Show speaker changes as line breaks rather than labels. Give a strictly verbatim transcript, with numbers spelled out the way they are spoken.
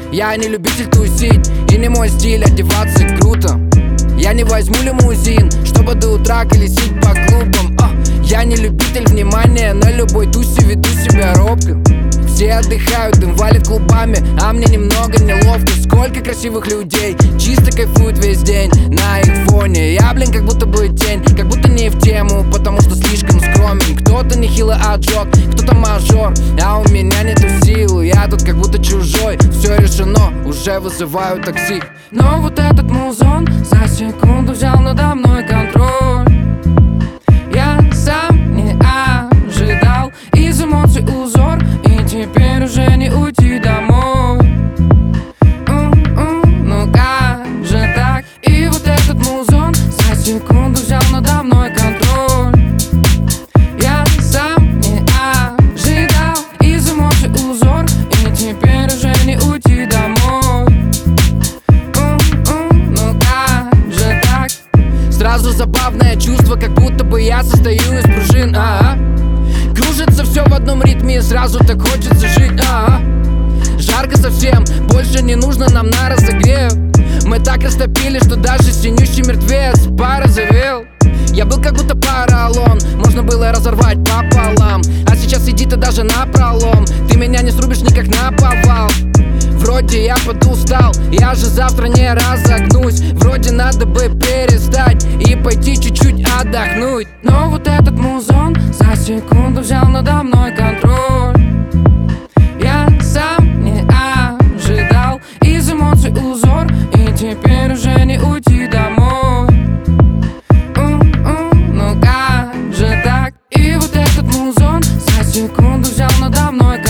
Я не любитель тусить, и не мой стиль одеваться круто. Я не возьму лимузин, чтобы до утра колесить по клубам. О, я не любитель внимания, на любой тусе веду себя робко. Все отдыхают, дым валит клубами, а мне немного неловко. Сколько красивых людей чисто кайфуют весь день на их фоне. Я, блин, как будто бы тень, как будто не в тему, потому что слишком скромен. Кто-то нехило отжег, кто-то мажор, а у меня нету сил. Я тут как будто чужой, все решено, уже вызываю такси. Но вот этот музон за секунду взял надо мной контроль. Я сам не ожидал, из эмоций узор, и теперь уже не уйти домой. У-у, ну как же так? И вот этот музон за секунду взял надо мной контроль. Я сам не ожидал, из эмоций узор, и теперь уже не уйти домой. У-у, ну как же так? Сразу забавное чувство, как будто бы я состою из пружин. А-а. Кружится все в одном ритме, и сразу так хочется жить. А-а. Жарко совсем, больше не нужно нам на разогрев. Мы так растопили, что даже синющий мертвец порозовел. Я был как будто поролон, можно было разорвать пополам. А сейчас иди ты даже напролом, ты меня не срубишь никак наповал. Вроде я подустал, я же завтра не разогнусь. Вроде надо бы перестать и пойти чуть-чуть отдохнуть. Но вот этот музон за секунду взял надо мной контроль. Я сам не ожидал, из эмоций узор, и теперь уже не уйти домой. У-у, ну как же так? И вот этот музон за секунду взял надо мной контроль.